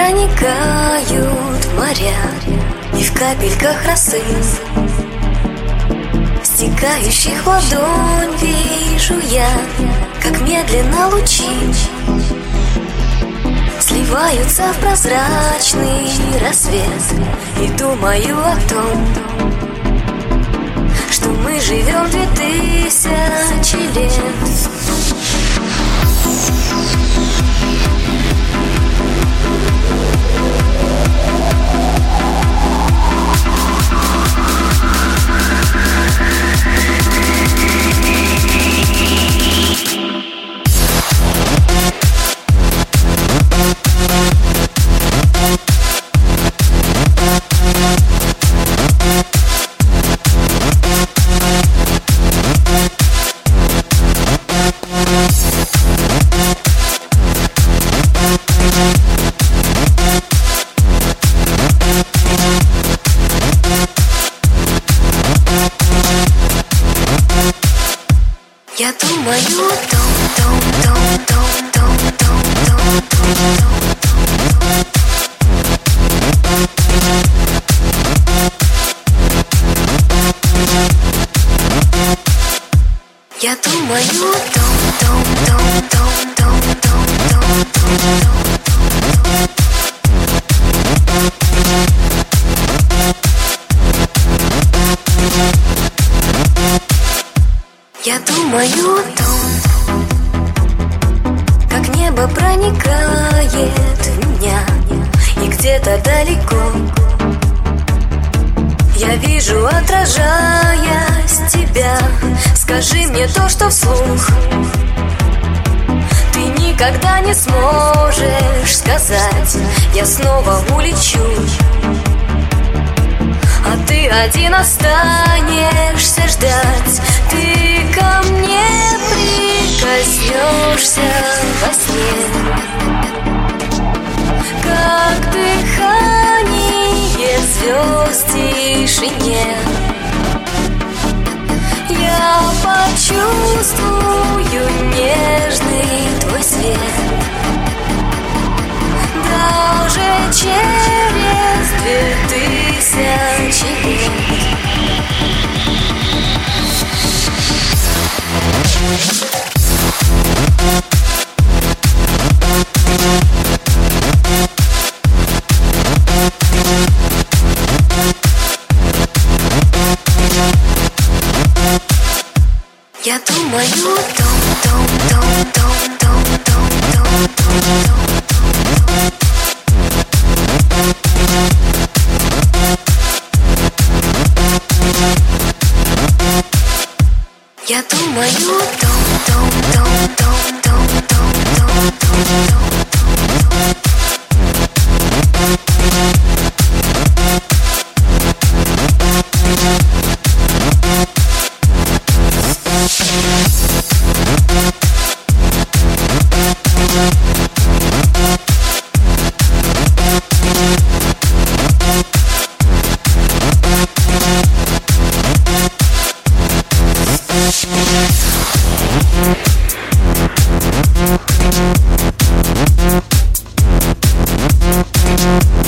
проникают в моря, и в капельках росы, стекающих в ладонь, вижу я, как медленно лучи сливаются в прозрачный рассвет. И думаю о том, что мы живем 2000 лет. Я думаю о Я думаю о Я думаю о том, как небо проникает в меня, и где-то далеко я вижу, отражаясь, тебя. Скажи мне то, что вслух ты никогда не сможешь сказать. Я снова улечу, а ты один останешься ждать. Ты ко мне прикоснешься во сне, как дыхание звезд в тишине. Я почувствую нежный твой свет даже через 2000 лет. Я думаю о Я думаю о том.